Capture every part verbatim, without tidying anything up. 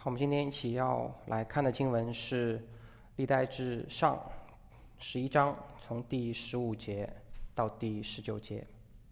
好，我们今天一起要来看的经文是历代志上十一章，从第十五节到第十九节。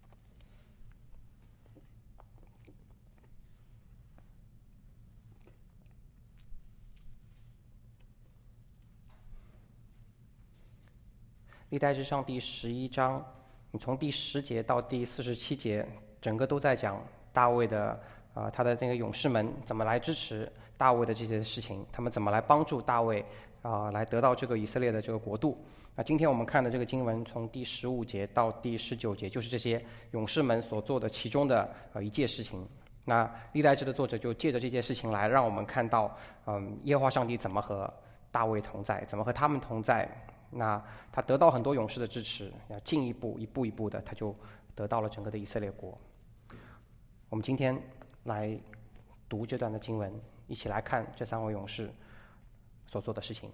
历代志上第十一章，你从第十节到第四十七节，整个都在讲大卫的啊、呃，他的那个勇士们怎么来支持大卫的这些事情，他们怎么来帮助大卫啊、呃，来得到这个以色列的这个国度。那今天我们看的这个经文，从第十五节到第十九节，就是这些勇士们所做的其中的呃一件事情。那历代志的作者就借着这件事情来让我们看到，嗯，耶和华上帝怎么和大卫同在，怎么和他们同在。那他得到很多勇士的支持，要进一步一步一步的，他就得到了整个的以色列国。我们今天来读这段的经文，一起来看这三位勇士所做的事情。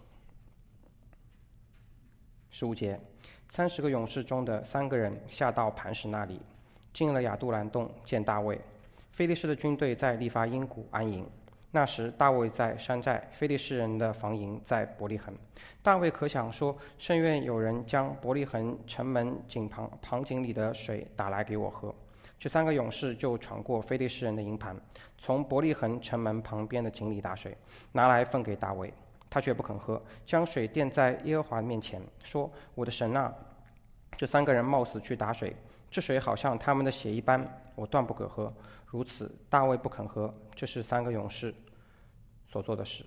十五节，三十个勇士中的三个人下到磐石那里，进了亚杜兰洞见大卫。非利士的军队在利伐因谷安营。那时大卫在山寨，非利士人的防营在伯利恒。大卫可想说，甚愿有人将伯利恒城门井旁旁井里的水打来给我喝。这三个勇士就闯过非利士人的营盘，从伯利恒城门旁边的井里打水，拿来分给大卫。他却不肯喝，将水垫在耶和华面前，说：我的神啊，这三个人冒死去打水，这水好像他们的血一般，我断不可喝。如此大卫不肯喝，这是三个勇士所做的事。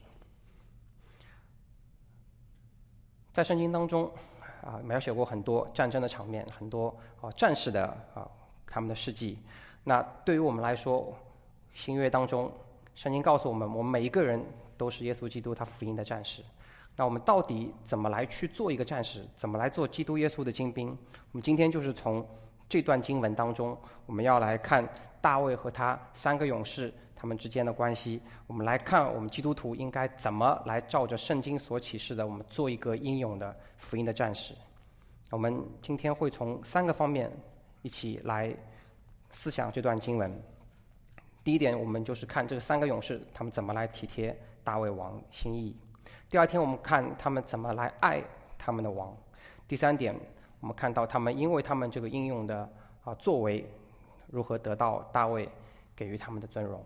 在圣经当中啊，描写过很多战争的场面，很多啊战士的啊他们的事迹。那对于我们来说，新约当中，圣经告诉我们，我们每一个人都是耶稣基督他福音的战士。那我们到底怎么来去做一个战士？怎么来做基督耶稣的精兵？我们今天就是从这段经文当中，我们要来看大卫和他三个勇士他们之间的关系。我们来看我们基督徒应该怎么来照着圣经所启示的，我们做一个英勇的福音的战士。我们今天会从三个方面一起来思想这段经文。第一点，我们就是看这三个勇士他们怎么来体贴大卫王心意。第二天，我们看他们怎么来爱他们的王。第三点，我们看到他们因为他们这个英勇的啊作为，如何得到大卫给予他们的尊荣。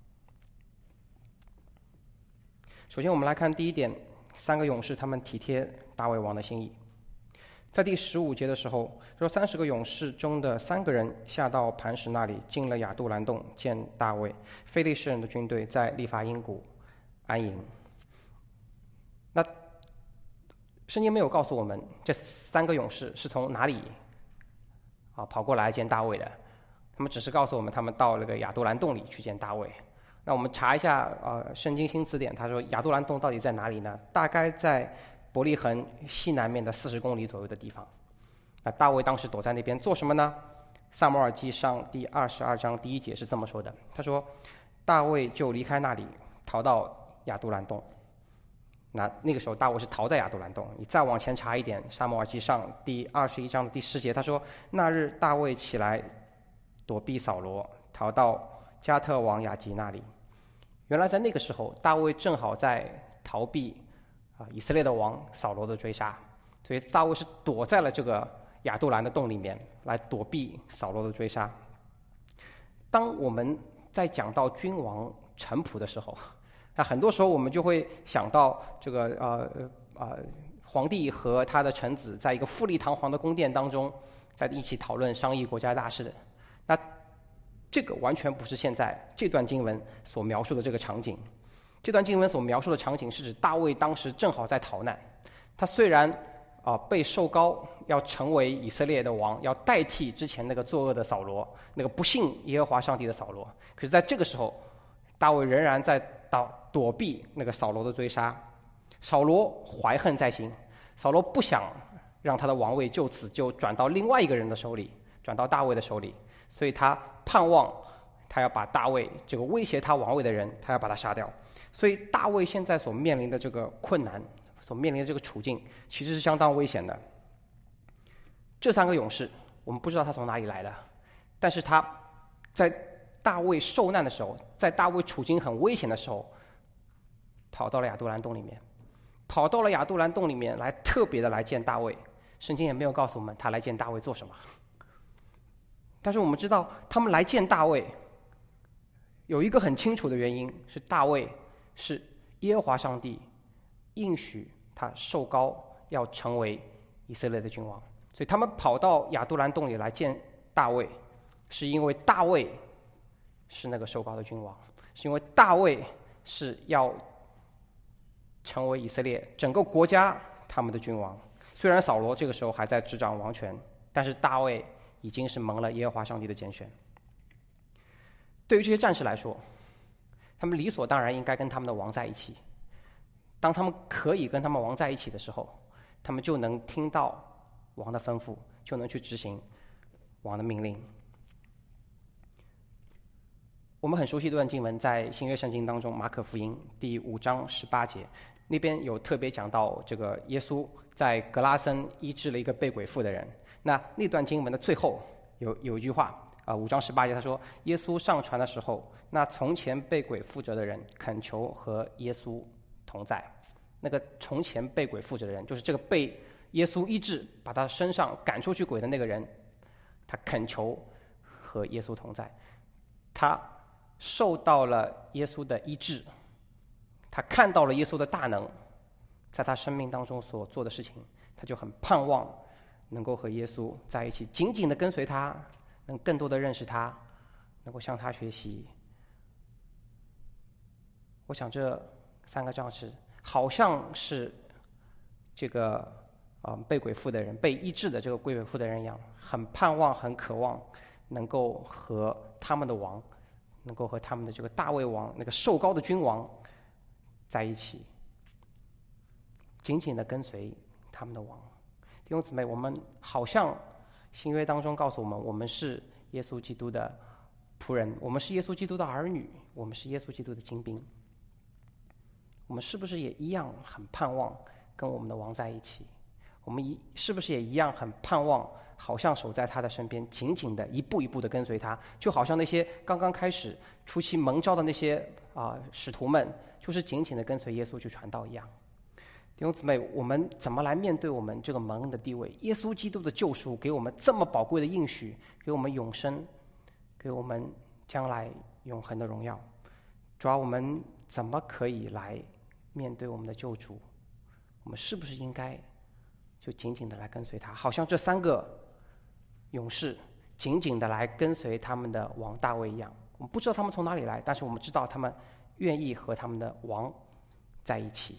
首先我们来看第一点，三个勇士他们体贴大卫王的心意。在第十五节的时候说，三十个勇士中的三个人下到磐石那里，进了亚杜兰洞见大卫。非利士人的军队在利伐因谷安营。那圣经没有告诉我们这三个勇士是从哪里啊跑过来见大卫的，他们只是告诉我们他们到那个亚杜兰洞里去见大卫。那我们查一下呃圣经新词典，他说亚杜兰洞到底在哪里呢？大概在伯利恒西南面的四十公里左右的地方。那大卫当时躲在那边做什么呢？撒母耳记上第二十二章第一节是这么说的，他说大卫就离开那里，逃到亚杜兰洞。那那个时候大卫是逃在亚杜兰洞。你再往前查一点，撒母耳记上第二十一章的第十节，他说那日大卫起来躲避扫罗，逃到加特王雅吉那里。原来在那个时候，大卫正好在逃避啊以色列的王扫罗的追杀，所以大卫是躲在了这个亚杜兰的洞里面来躲避扫罗的追杀。当我们在讲到君王臣仆的时候，那很多时候我们就会想到这个呃呃皇帝和他的臣子在一个富丽堂皇的宫殿当中，在一起讨论商议国家大事的。那这个完全不是现在这段经文所描述的这个场景。这段经文所描述的场景是指大卫当时正好在逃难。他虽然啊、呃、被受膏要成为以色列的王，要代替之前那个作恶的扫罗，那个不信耶和华上帝的扫罗，可是在这个时候，大卫仍然在躲躲避那个扫罗的追杀。扫罗怀恨在心，扫罗不想让他的王位就此就转到另外一个人的手里，转到大卫的手里，所以他盼望他要把大卫这个威胁他王位的人，他要把他杀掉。所以大卫现在所面临的这个困难，所面临的这个处境，其实是相当危险的。这三个勇士，我们不知道他从哪里来的，但是他在大卫受难的时候，在大卫处境很危险的时候， 跑到了亚杜兰洞里面，跑到了亚杜兰洞里面来，特别的来见大卫。圣经也没有告诉我们他来见大卫做什么，但是我们知道他们来见大卫有一个很清楚的原因，是大卫是耶和华上帝应许他受膏要成为以色列的君王，所以他们跑到亚杜兰洞里来见大卫，是因为大卫是那个受膏的君王，是因为大卫是要成为以色列整个国家他们的君王。虽然扫罗这个时候还在执掌王权，但是大卫已经是蒙了耶和华上帝的拣选。对于这些战士来说，他们理所当然应该跟他们的王在一起。当他们可以跟他们王在一起的时候，他们就能听到王的吩咐，就能去执行王的命令。我们很熟悉这段经文，在新约圣经当中，马可福音第五章十八节，那边有特别讲到这个耶稣在格拉森医治了一个被鬼附的人。那那段经文的最后有有一句话啊、呃，五章十八节他说，耶稣上船的时候，那从前被鬼附着的人恳求和耶稣同在。那个从前被鬼附着的人，就是这个被耶稣医治把他身上赶出去鬼的那个人，他恳求和耶稣同在，他受到了耶稣的医治，他看到了耶稣的大能在他生命当中所做的事情，他就很盼望能够和耶稣在一起，紧紧的跟随他，能更多的认识他，能够向他学习。我想这三个战士好像是这个啊、呃、被鬼附的人，被医治的这个被鬼附的人一样，很盼望很渴望能够和他们的王，能够和他们的这个大卫王，那个受膏的君王在一起，紧紧的跟随他们的王。弟兄姊妹，我们好像新约当中告诉我们，我们是耶稣基督的仆人，我们是耶稣基督的儿女，我们是耶稣基督的精兵。我们是不是也一样很盼望跟我们的王在一起？我们一是不是也一样很盼望，好像守在他的身边，紧紧的一步一步的跟随他，就好像那些刚刚开始初期蒙召的那些啊、呃、使徒们，就是紧紧的跟随耶稣去传道一样。弟兄姊妹，我们怎么来面对我们这个蒙恩的地位？耶稣基督的救赎给我们这么宝贵的应许，给我们永生，给我们将来永恒的荣耀。主要我们怎么可以来面对我们的救主？我们是不是应该就紧紧的来跟随他，好像这三个勇士紧紧的来跟随他们的王大卫一样？我们不知道他们从哪里来，但是我们知道他们愿意和他们的王在一起。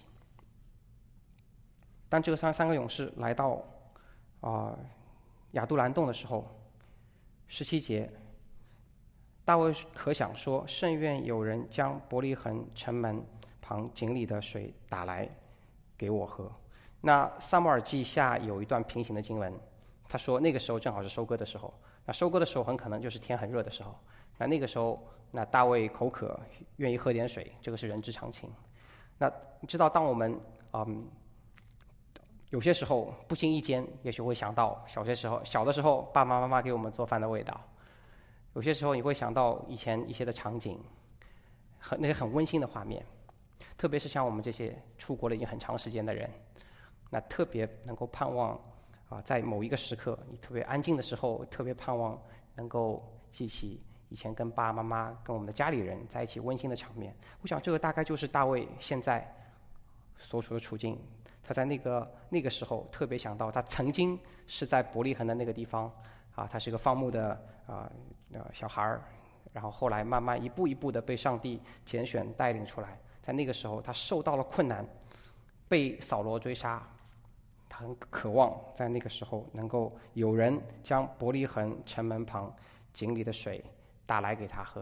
当这个三三个勇士来到啊、呃、亚杜兰洞的时候，十七节，大卫可想说，甚愿有人将伯利恒城门旁井里的水打来给我喝。那撒母耳记下有一段平行的经文，他说那个时候正好是收割的时候，那收割的时候很可能就是天很热的时候，那那个时候那大卫口渴，愿意喝点水，这个是人之常情。那你知道，当我们嗯有些时候不经意间，也许会想到小些时候小的时候爸爸妈妈给我们做饭的味道，有些时候你会想到以前一些的场景，很那些很温馨的画面，特别是像我们这些出国了已经很长时间的人，那特别能够盼望啊，在某一个时刻，你特别安静的时候，特别盼望能够记起以前跟爸爸妈妈、跟我们的家里人在一起温馨的场面。我想这个大概就是大卫现在所处的处境。他在那个那个时候特别想到，他曾经是在伯利恒的那个地方啊，他是个放牧的啊呃小孩儿，然后后来慢慢一步一步的被上帝拣选带领出来。在那个时候，他受到了困难，被扫罗追杀，他很渴望在那个时候能够有人将伯利恒城门旁井里的水打来给他喝。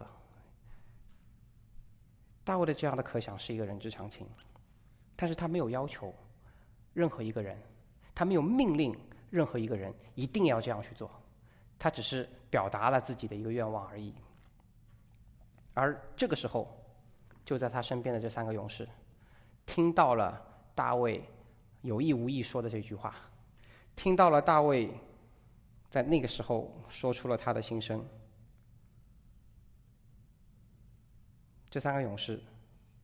大卫的这样的可想是一个人之常情，但是他没有要求任何一个人，他没有命令任何一个人一定要这样去做，他只是表达了自己的一个愿望而已。而这个时候，就在他身边的这三个勇士听到了大卫有意无意说的这句话，听到了大卫在那个时候说出了他的心声。这三个勇士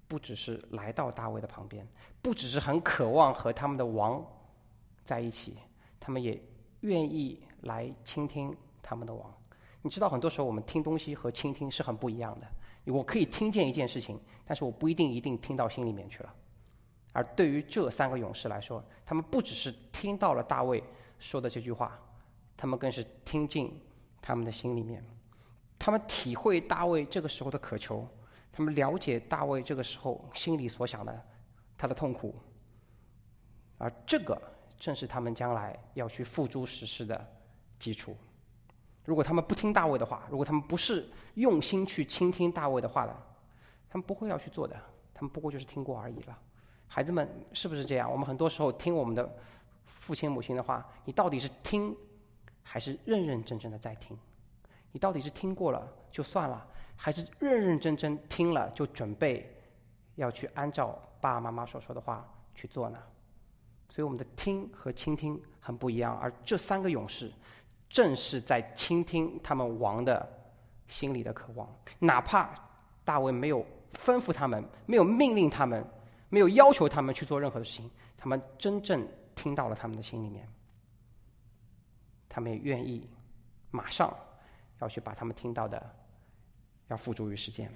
不只是来到大卫的旁边，不只是很渴望和他们的王在一起，他们也愿意来倾听他们的王。你知道，很多时候我们听东西和倾听是很不一样的。我可以听见一件事情，但是我不一定一定听到心里面去了。而对于这三个勇士来说，他们不只是听到了大卫说的这句话，他们更是听进他们的心里面。他们体会大卫这个时候的渴求，他们了解大卫这个时候心里所想的他的痛苦，而这个正是他们将来要去付诸实施的基础。如果他们不听大卫的话，如果他们不是用心去倾听大卫的话的，他们不会要去做的，他们不过就是听过而已了。孩子们是不是这样？我们很多时候听我们的父亲母亲的话，你到底是听还是认认真真的在听？你到底是听过了就算了，还是认认真真听了就准备要去按照爸爸妈妈所说的话去做呢？所以我们的听和倾听很不一样，而这三个勇士正是在倾听他们王的心里的渴望，哪怕大卫没有吩咐他们，没有命令他们，没有要求他们去做任何的事情，他们真正听到了他们的心里面，他们也愿意马上要去把他们听到的要付诸于实践。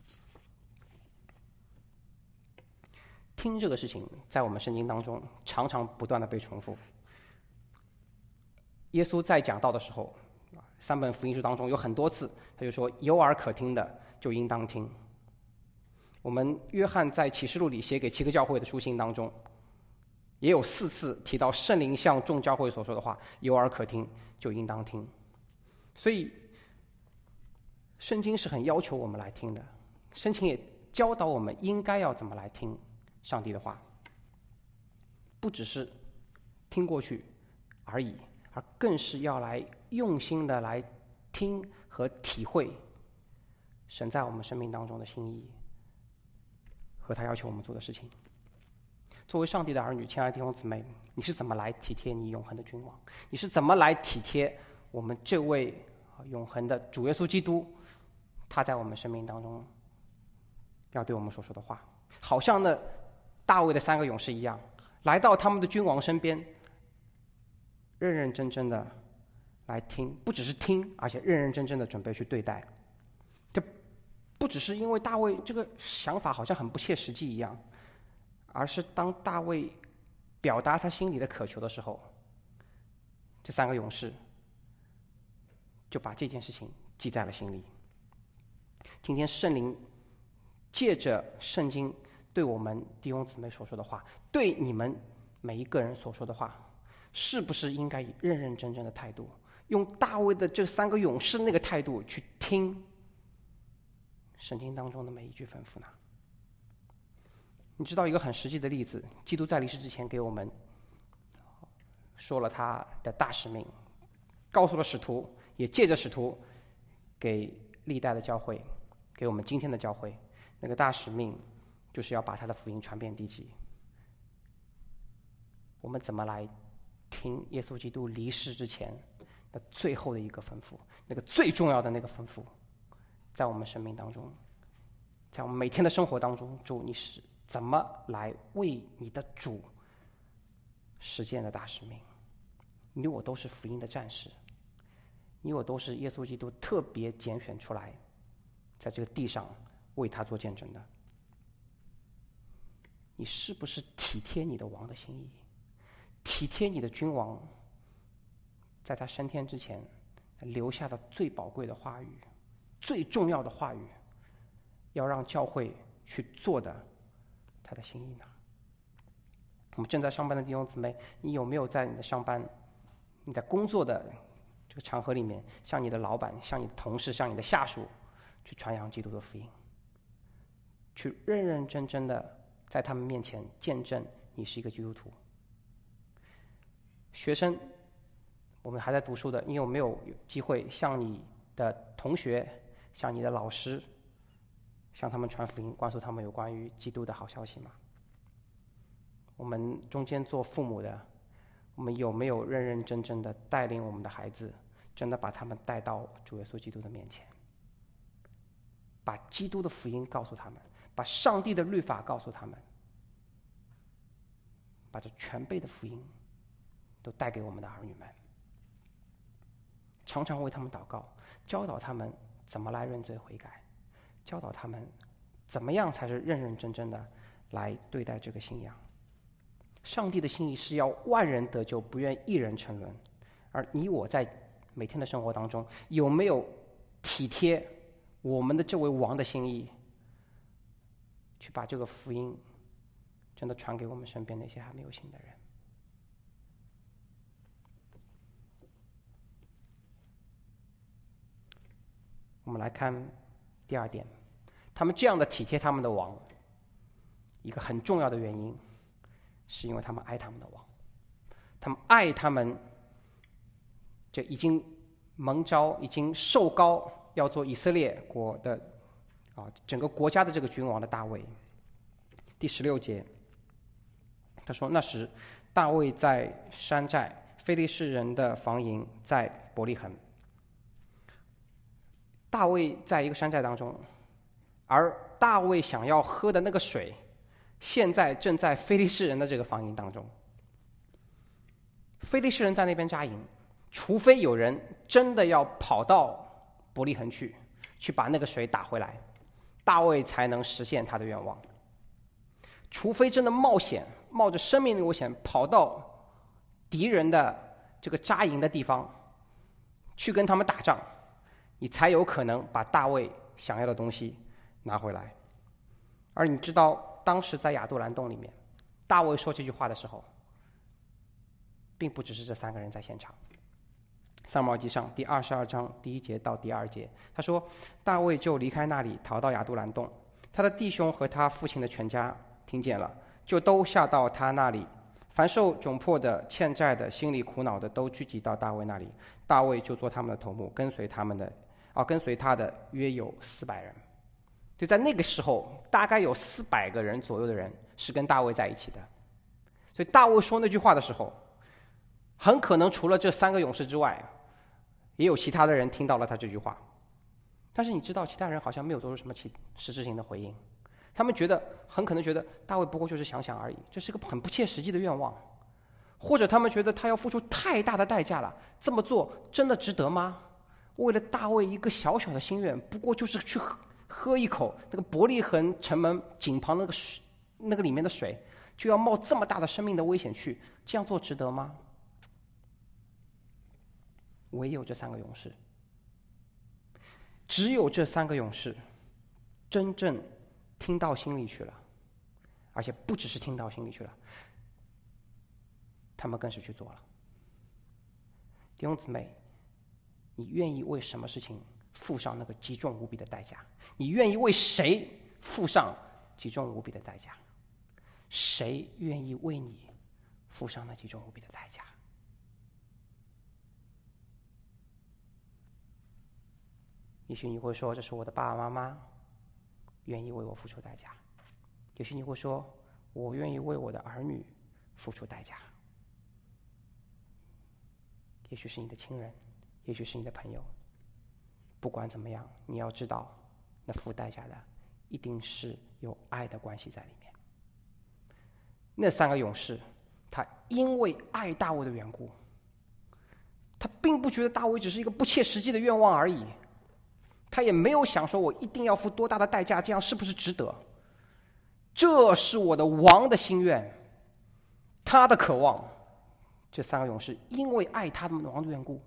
听这个事情在我们圣经当中常常不断的被重复。耶稣在讲道的时候，三本福音书当中有很多次他就说有耳可听的就应当听。我们约翰在启示录里写给七个教会的书信当中也有四次提到圣灵向众教会所说的话有耳可听就应当听。所以圣经是很要求我们来听的，圣经也教导我们应该要怎么来听上帝的话，不只是听过去而已，而更是要来用心的来听和体会神在我们生命当中的心意和他要求我们做的事情。作为上帝的儿女，亲爱的弟兄姊妹，你是怎么来体贴你永恒的君王？你是怎么来体贴我们这位永恒的主耶稣基督，他在我们生命当中要对我们所说的话？好像那大卫的三个勇士一样，来到他们的君王身边，认认真真的来听，不只是听，而且认认真真的准备去对待。这不只是因为大卫这个想法好像很不切实际一样，而是当大卫表达他心里的渴求的时候，这三个勇士就把这件事情记在了心里。今天圣灵借着圣经对我们弟兄姊妹所说的话，对你们每一个人所说的话，是不是应该以认认真真的态度，用大卫的这三个勇士那个态度去听圣经当中的每一句吩咐呢？你知道一个很实际的例子，基督在离世之前给我们说了他的大使命，告诉了使徒，也借着使徒给历代的教会，给我们今天的教会，那个大使命就是要把他的福音传遍地极。我们怎么来听耶稣基督离世之前的最后的一个吩咐，那个最重要的那个吩咐，在我们生命当中，在我们每天的生活当中，主你是怎么来为你的主实践的大使命？你我都是福音的战士，你我都是耶稣基督特别拣选出来在这个地上为他做见证的。你是不是体贴你的王的心意，体贴你的君王在他升天之前留下的最宝贵的话语，最重要的话语，要让教会去做的他的心意呢？我们正在上班的弟兄姊妹，你有没有在你的上班，你在工作的这个场合里面，向你的老板，向你的同事，向你的下属去传扬基督的福音，去认认真真的在他们面前见证你是一个基督徒？学生，我们还在读书的，你有没有机会向你的同学，向你的老师，向他们传福音，告诉他们有关于基督的好消息吗？我们中间做父母的，我们有没有认认真真的带领我们的孩子，真的把他们带到主耶稣基督的面前，把基督的福音告诉他们， 把上帝的律法告诉他们，把这全备的福音都带给我们的儿女们，常常为他们祷告，教导他们怎么来认罪悔改，教导他们怎么样才是认认真真的来对待这个信仰。上帝的心意是要万人得救，不愿一人沉沦。而你我在每天的生活当中，有没有体贴我们的这位王的心意，去把这个福音真的传给我们身边那些还没有信的人？我们来看第二点，他们这样的体贴他们的王，一个很重要的原因是因为他们爱他们的王，他们爱他们这已经蒙召、已经受膏要做以色列国的啊整个国家的这个君王的大卫。第十六节，他说：“那时大卫在山寨，非利士人的防营在伯利恒。”大卫在一个山寨当中，而大卫想要喝的那个水，现在正在非利士人的这个防营当中。非利士人在那边扎营，除非有人真的要跑到伯利恒去，去把那个水打回来，大卫才能实现他的愿望。除非真的冒险，冒着生命的危险跑到敌人的这个扎营的地方，去跟他们打仗，你才有可能把大卫想要的东西拿回来。而你知道，当时在亚杜兰洞里面，大卫说这句话的时候，并不只是这三个人在现场。撒母耳记上第二十二章第一节到第二节，他说：“大卫就离开那里，逃到亚杜兰洞。他的弟兄和他父亲的全家听见了，就都下到他那里。凡受窘迫的、欠债的、心里苦恼的，都聚集到大卫那里。大卫就做他们的头目，跟随他们的，啊，跟随他的约有四百人。就在那个时候，大概有四百个人左右的人是跟大卫在一起的。所以大卫说那句话的时候，很可能除了这三个勇士之外，也有其他的人听到了他这句话。但是你知道，其他人好像没有做出什么其实质性的回应。他们觉得很可能觉得大卫不过就是想想而已，这是个很不切实际的愿望，或者他们觉得他要付出太大的代价了，这么做真的值得吗？为了大卫一个小小的心愿，不过就是去喝喝一口那个伯利恒城门井旁那个水，那个里面的水，就要冒这么大的生命的危险去，这样做值得吗？唯有这三个勇士，只有这三个勇士真正听到心里去了，而且不只是听到心里去了，他们更是去做了。弟兄姊妹，你愿意为什么事情付上那个极重无比的代价？你愿意为谁付上极重无比的代价？谁愿意为你付上那极重无比的代价？也许你会说，这是我的爸爸妈妈愿意为我付出代价。也许你会说，我愿意为我的儿女付出代价。也许是你的亲人，也许是你的朋友。不管怎么样，你要知道，那付代价的一定是有爱的关系在里面。那三个勇士，他因为爱大卫的缘故，他并不觉得大卫只是一个不切实际的愿望而已，他也没有想说我一定要付多大的代价，这样是不是值得？这是我的王的心愿，他的渴望。这三个勇士因为爱他们王的缘故，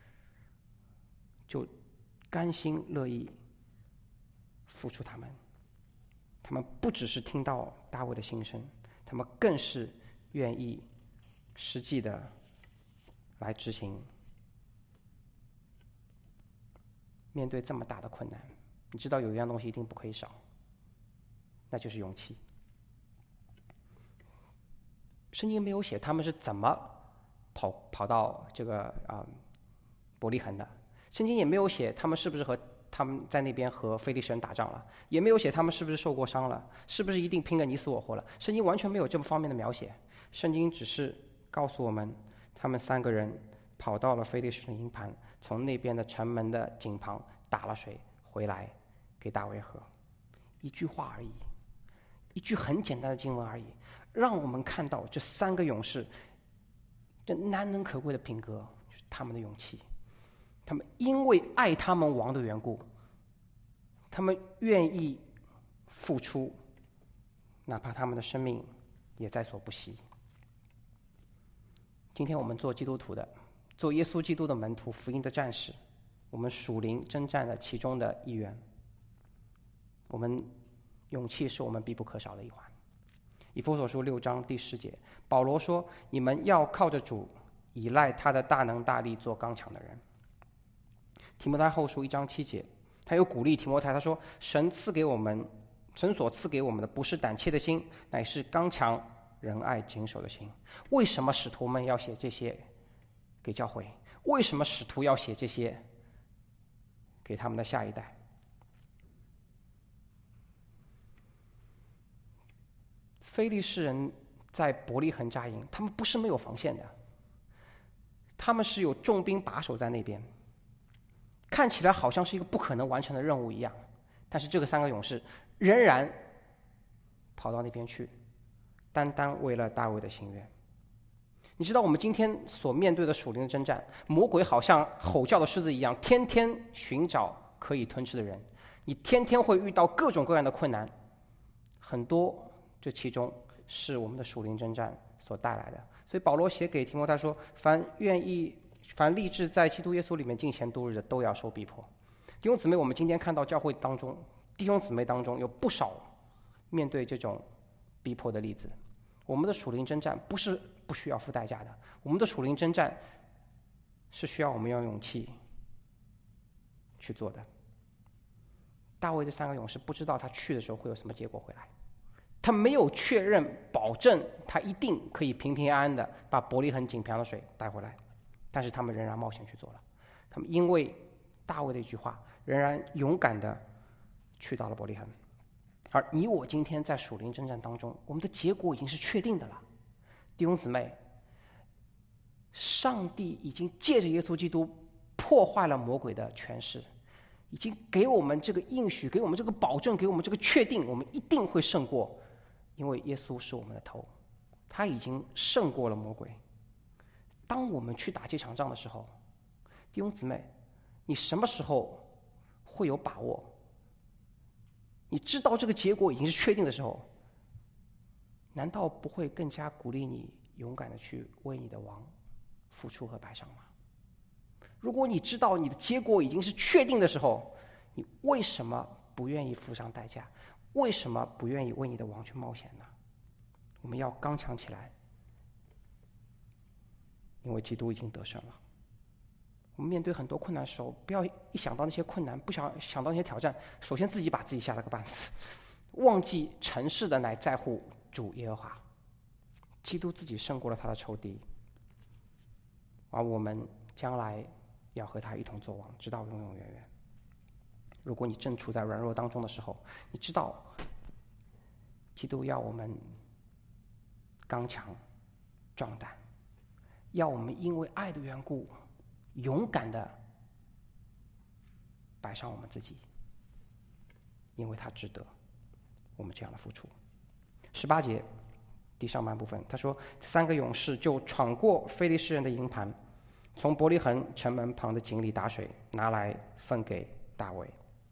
就甘心乐意付出他们。他们不只是听到大卫的心声，他们更是愿意实际的来执行。面对这么大的困难，你知道有一样东西一定不可以少，那就是勇气。圣经没有写他们是怎么跑跑到这个啊、呃、伯利恒的，圣经也没有写他们是不是和他们在那边和非利士人打仗了，也没有写他们是不是受过伤了，是不是一定拼个你死我活了。圣经完全没有这么方面的描写，圣经只是告诉我们，他们三个人跑到了非利士人营盘，从那边的城门的井旁打了水回来给大卫喝，一句话而已， 一句很简单的经文而已，让我们看到这三个勇士这难能可贵的品格，就是他们的勇气。他们因为爱他们王的缘故，他们愿意付出，哪怕他们的生命也在所不惜。今天我们做基督徒的，做耶稣基督的门徒，福音的战士，我们属灵征战的其中的一员。我们勇气是我们必不可少的一环。以弗所书六章第十节，保罗说：“你们要靠着主，依赖他的大能大力，做刚强的人。”提摩太后书一章七节，他又鼓励提摩太，他说：“神赐给我们，神所赐给我们的不是胆怯的心，乃是刚强、仁爱、谨守的心。”为什么使徒们要写这些给教会？为什么使徒要写这些给他们的下一代？非利士人在伯利恒扎营，他们不是没有防线的，他们是有重兵把守在那边，看起来好像是一个不可能完成的任务一样，但是这个三个勇士仍然跑到那边去，单单为了大卫的心愿。你知道我们今天所面对的属灵的征战，魔鬼好像吼叫的狮子一样，天天寻找可以吞吃的人，你天天会遇到各种各样的困难，很多这其中是我们的属灵征战所带来的。所以保罗写给提摩太说：“凡愿意、凡立志在基督耶稣里面敬虔度日的，都要受逼迫。”弟兄姊妹，我们今天看到教会当中，弟兄姊妹当中有不少面对这种逼迫的例子。我们的属灵征战不是不需要付代价的，我们的属灵征战是需要我们用勇气去做的。大卫这三个勇士不知道他去的时候会有什么结果回来，他没有确认保证他一定可以平平安安的把伯利恒井旁的水带回来，但是他们仍然冒险去做了。他们因为大卫的一句话，仍然勇敢的去到了伯利恒。而你我今天在属灵征战当中，我们的结果已经是确定的了。弟兄姊妹，上帝已经借着耶稣基督破坏了魔鬼的权势，已经给我们这个应许，给我们这个保证，给我们这个确定，我们一定会胜过，因为耶稣是我们的头，他已经胜过了魔鬼。当我们去打这场仗的时候，弟兄姊妹，你什么时候会有把握？你知道这个结果已经是确定的时候，难道不会更加鼓励你勇敢的去为你的王付出和摆上吗？如果你知道你的结果已经是确定的时候，你为什么不愿意付上代价？为什么不愿意为你的王去冒险呢？我们要刚强起来，因为基督已经得胜了。我们面对很多困难的时候，不要一想到那些困难，不想想到那些挑战，首先自己把自己吓了个半死，忘记成事的乃在乎主耶和华。基督自己胜过了他的仇敌，而我们将来要和他一同作王，直到永永远远。如果你正处在软弱当中的时候，你知道基督要我们刚强壮胆，要我们因为爱的缘故勇敢的摆上我们自己，因为他值得我们这样的付出。十八节第上半部分，他说三个勇士就闯过非利士人的营盘，从伯利恒城门旁的井里打水，拿来分给大卫。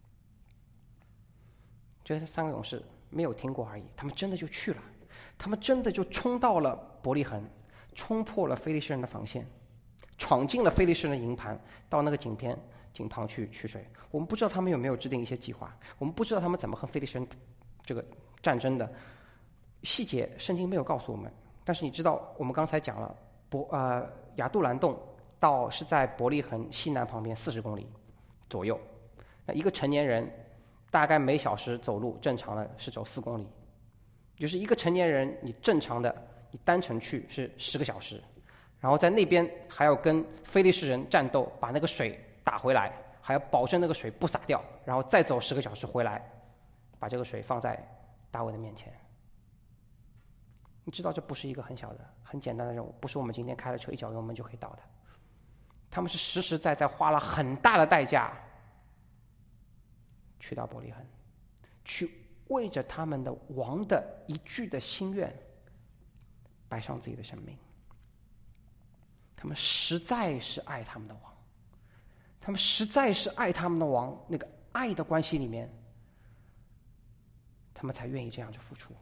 这三个勇士没有听过而已，他们真的就去了，他们真的就冲到了伯利恒，冲破了非利士人的防线，闯进了非利士人的营盘，到那个井边井旁去取水。我们不知道他们有没有制定一些计划，我们不知道他们怎么和非利士人这个战争的细节，圣经没有告诉我们。但是你知道，我们刚才讲了伯呃亚杜兰洞到是在伯利恒西南旁边四十公里左右，那一个成年人大概每小时走路正常的是走四公里，就是一个成年人你正常的你单程去是十个小时，然后在那边还要跟非利士人战斗，把那个水打回来，还要保证那个水不洒掉，然后再走十个小时回来，把这个水放在大卫的面前。你知道这不是一个很小的很简单的任务，不是我们今天开了车一脚油门就可以到的，他们是实实在在花了很大的代价去到伯利恒，去为着他们的王的一句的心愿摆上自己的生命。他们实在是爱他们的王，他们实在是爱他们的王，那个爱的关系里面，他们才愿意这样去付出。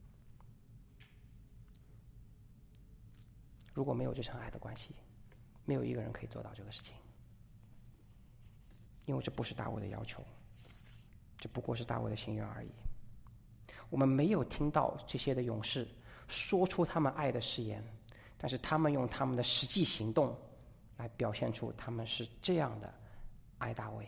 如果没有这层爱的关系，没有一个人可以做到这个事情，因为这不是大卫的要求，这不过是大卫的心愿而已。我们没有听到这些的勇士说出他们爱的誓言，但是他们用他们的实际行动来表现出他们是这样的爱大卫。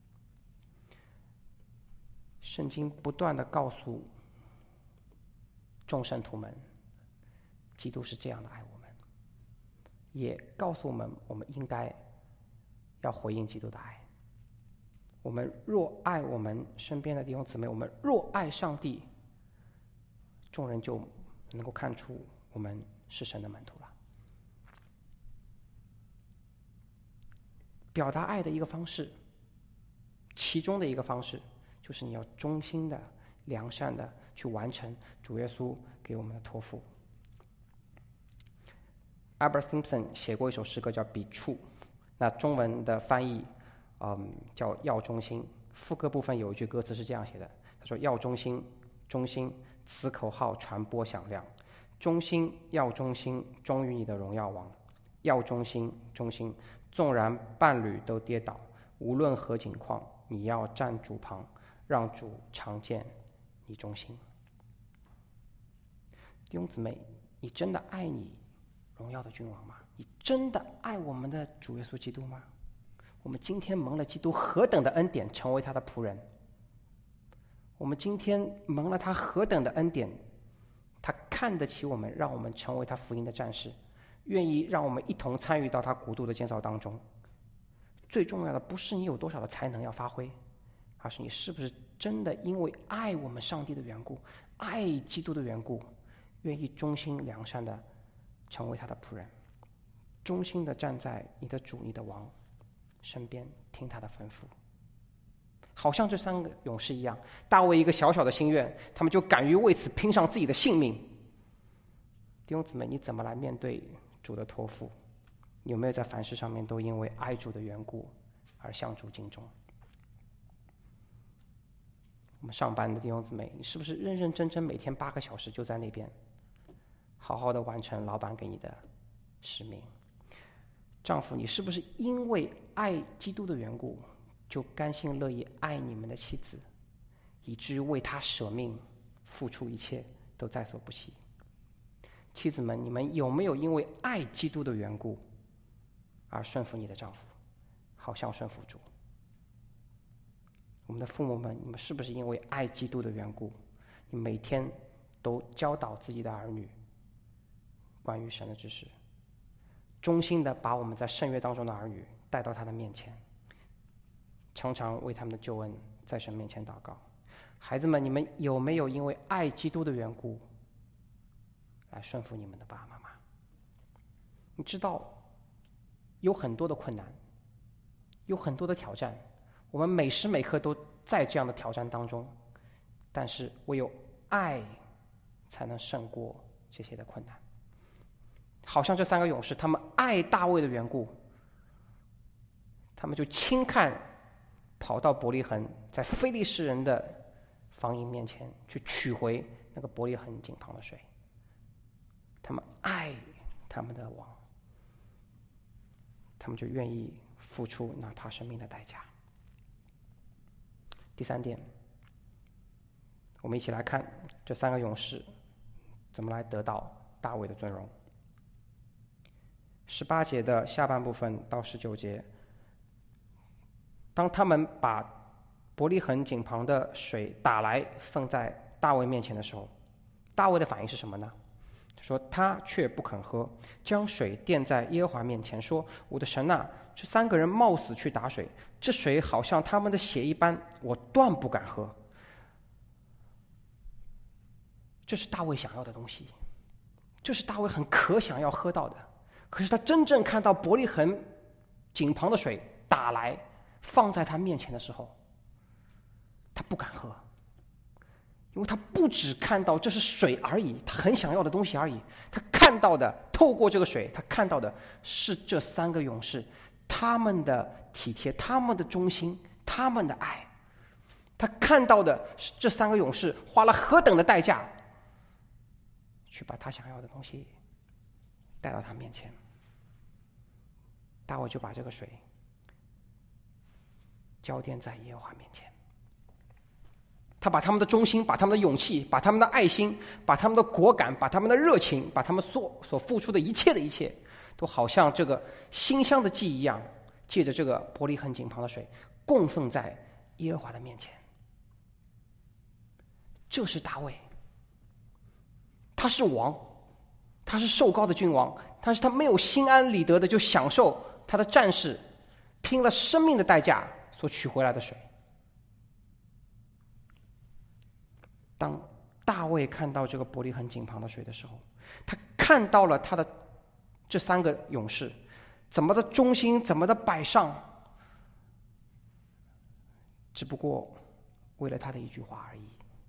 圣经不断地告诉众圣徒们，基督是这样的爱我们，也告诉我们我们应该要回应基督的爱。我们若爱我们身边的弟兄姊妹，我们若爱上帝，众人就能够看出我们是神的门徒了。表达爱的一个方式，其中的一个方式，就是你要忠心的、良善的去完成主耶稣给我们的托付。Albert Simpson 写过一首诗歌叫《笔触》，那中文的翻译，嗯，叫要忠心。副歌部分有一句歌词是这样写的，他说：“要忠心，忠心，此口号传播响亮。忠心，要忠心，忠于你的荣耀王。要忠心，忠心，纵然伴侣都跌倒，无论何境况，你要站主旁，让主常见你忠心。”弟兄姊妹，你真的爱你荣耀的君王吗？你真的爱我们的主耶稣基督吗？我们今天蒙了基督何等的恩典，成为他的仆人。我们今天蒙了他何等的恩典，他看得起我们，让我们成为他福音的战士，愿意让我们一同参与到他国度的建造当中。最重要的不是你有多少的才能要发挥，而是你是不是真的因为爱我们上帝的缘故，爱基督的缘故，愿意忠心良善的成为他的仆人，忠心的站在你的主、你的王身边，听他的吩咐。好像这三个勇士一样，大卫一个小小的心愿，他们就敢于为此拼上自己的性命。弟兄姊妹，你怎么来面对主的托付？你有没有在凡事上面都因为爱主的缘故而向主尽忠？我们上班的弟兄姊妹，你是不是认认真真每天八个小时就在那边好好的完成老板给你的使命？丈夫，你是不是因为爱基督的缘故，就甘心乐意爱你们的妻子，以至于为他舍命付出一切都在所不惜？妻子们，你们有没有因为爱基督的缘故而顺服你的丈夫，好像顺服主？我们的父母们，你们是不是因为爱基督的缘故，你每天都教导自己的儿女关于神的知识，忠心的把我们在圣约当中的儿女带到他的面前，常常为他们的救恩在神面前祷告？孩子们，你们有没有因为爱基督的缘故来顺服你们的爸爸妈妈？你知道有很多的困难，有很多的挑战，我们每时每刻都在这样的挑战当中，但是唯有爱才能胜过这些的困难。好像这三个勇士，他们爱大卫的缘故，他们就轻看跑到伯利恒，在非利士人的防营面前去取回那个伯利恒井旁的水。他们爱他们的王，他们就愿意付出哪怕生命的代价。第三点，我们一起来看这三个勇士怎么来得到大卫的尊荣。十八节的下半部分到十九节，当他们把伯利恒井旁的水打来放在大卫面前的时候，大卫的反应是什么呢？说他却不肯喝，将水垫在耶和华面前，说：“我的神啊，这三个人冒死去打水，这水好像他们的血一般，我断不敢喝。”这是大卫想要的东西，这是大卫很渴想要喝到的。可是他真正看到伯利恒井旁的水打来放在他面前的时候，他不敢喝， 因为他不只看到这是水而已，他很想要的东西而已，他看到的，透过这个水，他看到的是这三个勇士他们的体贴，他们的忠心，他们的爱。他看到的是这三个勇士花了何等的代价，去把他想要的东西带到他面前。大卫就把这个水浇奠在耶和华面前，他把他们的忠心，把他们的勇气，把他们的爱心，把他们的果敢，把他们的热情，把他们所所付出的一切的一切，都好像这个馨香的祭一样，借着这个伯利恒井旁的水供奉在耶和华的面前。这是大卫，他是王，他是受膏的君王，但是他没有心安理得的就享受他的战士拼了生命的代价所取回来的水。当大卫看到这个伯利恒井旁的水的时候，他看到了他的这三个勇士怎么的忠心，怎么的摆上，只不过为了他的一句话而已。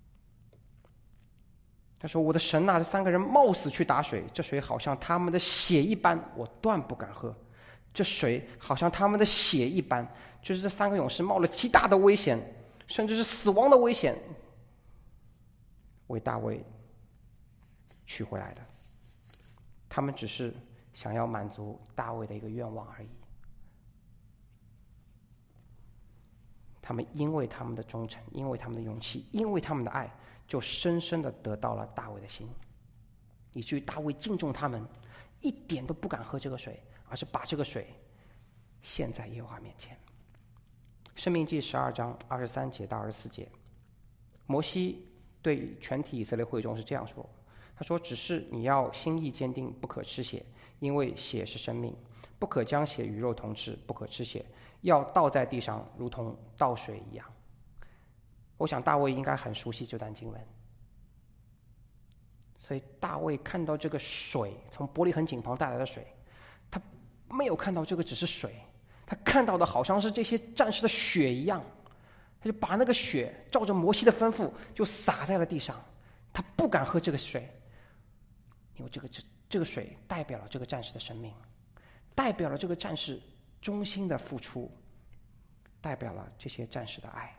他说：“我的神啊，这三个人冒死去打水，这水好像他们的血一般，我断不敢喝。这水好像他们的血一般，就是这三个勇士冒了极大的危险，甚至是死亡的危险，为大卫取回来的。他们只是想要满足大卫的一个愿望而已。他们因为他们的忠诚，因为他们的勇气，因为他们的爱，就深深的得到了大卫的心，以至于大卫敬重他们，一点都不敢喝这个水，而是把这个水献在耶和华面前。申命记十二章二十三节到二十四节，摩西对全体以色列会众是这样说，他说：只是你要心意坚定，不可吃血，因为血是生命，不可将血与肉同吃，不可吃血，要倒在地上，如同倒水一样。我想大卫应该很熟悉这段经文，所以大卫看到这个水，从伯利恒井旁带来的水，他没有看到这个只是水，他看到的好像是这些战士的血一样，他就把那个血照着摩西的吩咐就洒在了地上。他不敢喝这个水，因为这个这个水代表了这个战士的生命，代表了这个战士忠心的付出，代表了这些战士的爱。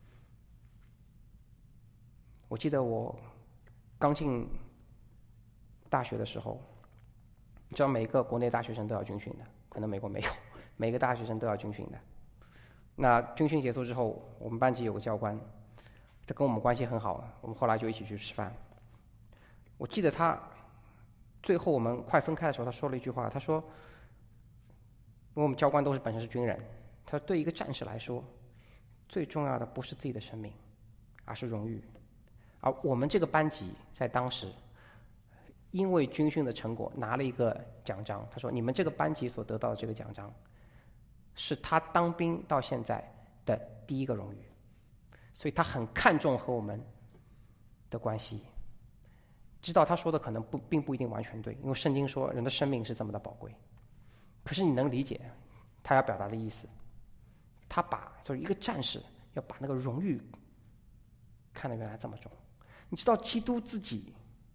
我记得我刚进大学的时候，你知道每个国内大学生都要军训的，可能美国没有，每个大学生都要军训的。那军训结束之后，我们班级有个教官，他跟我们关系很好，我们后来就一起去吃饭。我记得他最后我们快分开的时候，他说了一句话，他说：“因为我们教官都是本身是军人，他说对一个战士来说，最重要的不是自己的生命，而是荣誉。而我们这个班级在当时，因为军训的成果拿了一个奖章。他说，你们这个班级所得到的这个奖章，是他当兵到现在的第一个荣誉。所以他很看重和我们的关系。知道他说的可能不并不一定完全对，因为圣经说人的生命是这么的宝贵。可是你能理解他要表达的意思。他把就是一个战士要把那个荣誉看得原来这么重。你知道基督自己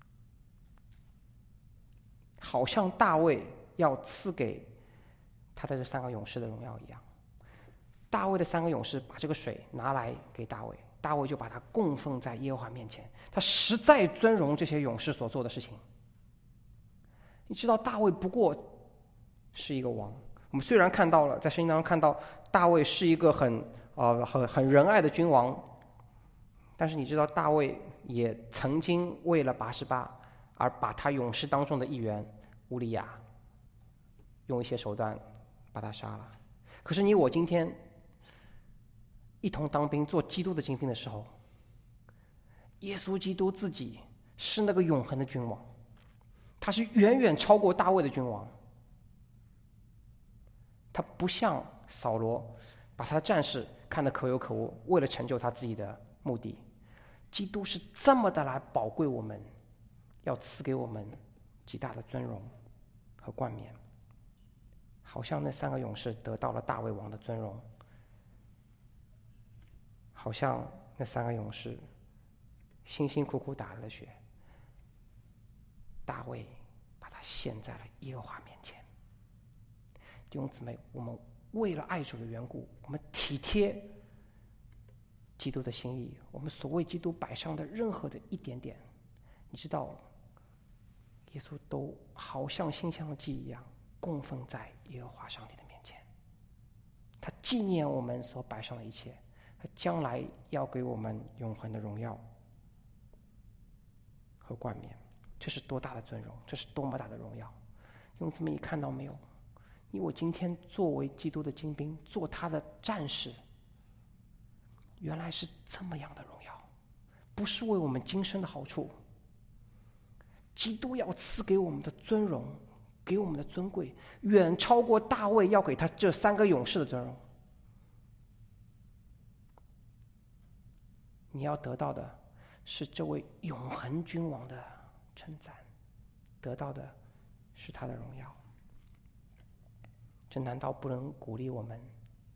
好像大卫要赐给他的这三个勇士的荣耀一样。大卫的三个勇士把这个水拿来给大卫，大卫就把它供奉在耶和华面前。他实在尊荣这些勇士所做的事情。你知道大卫不过是一个王，我们虽然看到了在圣经当中看到大卫是一个很呃很很仁爱的君王，但是你知道大卫也曾经为了拔示巴而把他勇士当中的一员乌利亚用一些手段把他杀了。可是你我今天一同当兵做基督的精兵的时候，耶稣基督自己是那个永恒的君王，他是远远超过大卫的君王。他不像扫罗把他的战士看得可有可无，为了成就他自己的目的。基督是这么的来宝贵我们，要赐给我们极大的尊荣和冠冕，好像那三个勇士得到了大卫王的尊荣，好像那三个勇士辛辛苦苦打了血，大卫把他献在了耶和华面前。弟兄姊妹，我们为了爱主的缘故，我们体贴基督的心意，我们所为基督摆上的任何的一点点，你知道，耶稣都好像馨香祭一样供奉在耶和华上帝的面前。他纪念我们所摆上的一切，他将来要给我们永恒的荣耀和冠冕。这是多大的尊荣，这是多么大的荣耀！用这么一看到没有？你我今天作为基督的精兵，做他的战士，原来是这么样的荣耀，不是为我们今生的好处。基督要赐给我们的尊荣，给我们的尊贵，远超过大卫要给他这三个勇士的尊荣。你要得到的是这位永恒君王的称赞，得到的是他的荣耀。这难道不能鼓励我们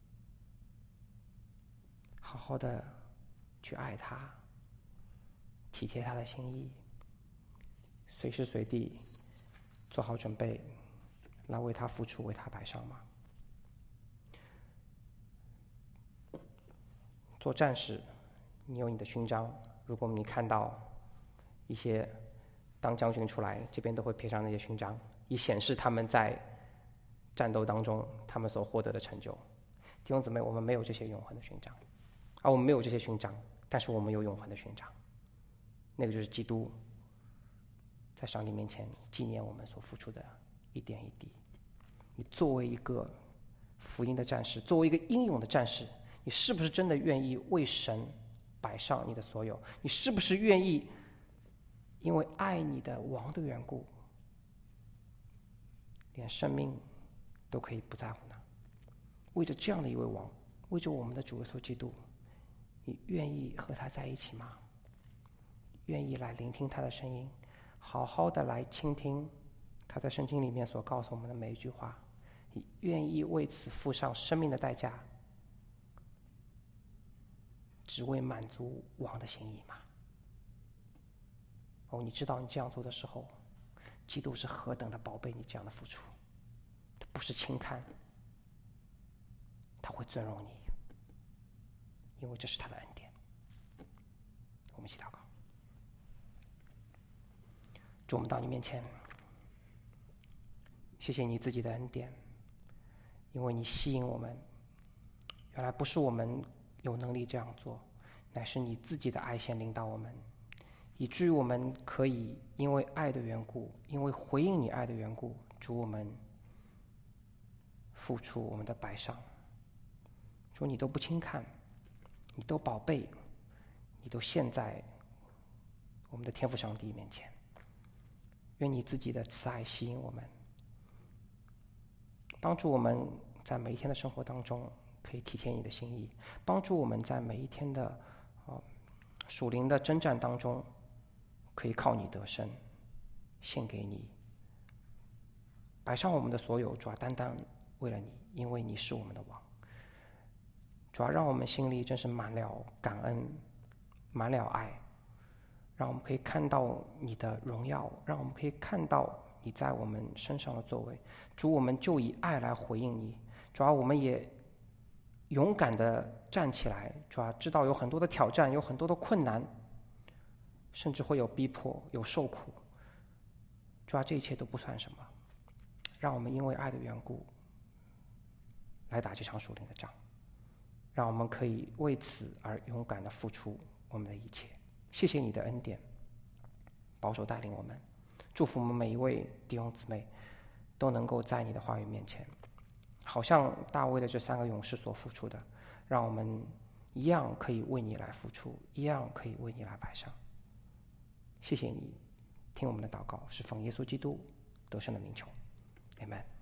好好的去爱他，体贴他的心意，随时随地做好准备来为他付出，为他摆上吗？做战士，你有你的勋章，如果你看到一些当将军出来，这边都会贴上那些勋章，以显示他们在战斗当中他们所获得的成就。弟兄姊妹，我们没有这些永恒的勋章，而我们没有这些勋章，但是我们有永恒的勋章，那个就是基督在上帝面前纪念我们所付出的一点一滴。你作为一个福音的战士，作为一个英勇的战士，你是不是真的愿意为神摆上你的所有？你是不是愿意因为爱你的王的缘故，连生命都可以不在乎呢？为着这样的一位王，为着我们的主耶稣基督，你愿意和他在一起吗？愿意来聆听他的声音，好好的来倾听他在圣经里面所告诉我们的每一句话？你愿意为此付上生命的代价，只为满足王的心意吗？哦，你知道你这样做的时候，基督是何等的宝贝你这样的付出，他不是轻看，他会尊荣你，因为这是他的恩典。我们一起祷告。主，我们到你面前，谢谢你自己的恩典，因为你吸引我们，原来不是我们有能力这样做，乃是你自己的爱先领导我们，以至于我们可以因为爱的缘故，因为回应你爱的缘故，主，我们付出我们的摆上。主，你都不轻看，你都宝贝，你都献在我们的天父上帝面前。愿你自己的慈爱吸引我们，帮助我们在每一天的生活当中可以体贴你的心意，帮助我们在每一天的呃属灵的征战当中可以靠你得胜，献给你，摆上我们的所有，主要单单为了你，因为你是我们的王。主要让我们心里真是满了感恩，满了爱，让我们可以看到你的荣耀，让我们可以看到你在我们身上的作为。主，我们就以爱来回应你。主要我们也勇敢地站起来，主要知道有很多的挑战，有很多的困难，甚至会有逼迫，有受苦。主要这一切都不算什么，让我们因为爱的缘故来打这场属灵的仗，让我们可以为此而勇敢地付出我们的一切。谢谢你的恩典，保守带领我们，祝福我们每一位弟兄姊妹都能够在你的话语面前，好像大卫的这三个勇士所付出的，让我们一样可以为你来付出，一样可以为你来摆上。谢谢你听我们的祷告，是奉耶稣基督得胜的名求，阿们。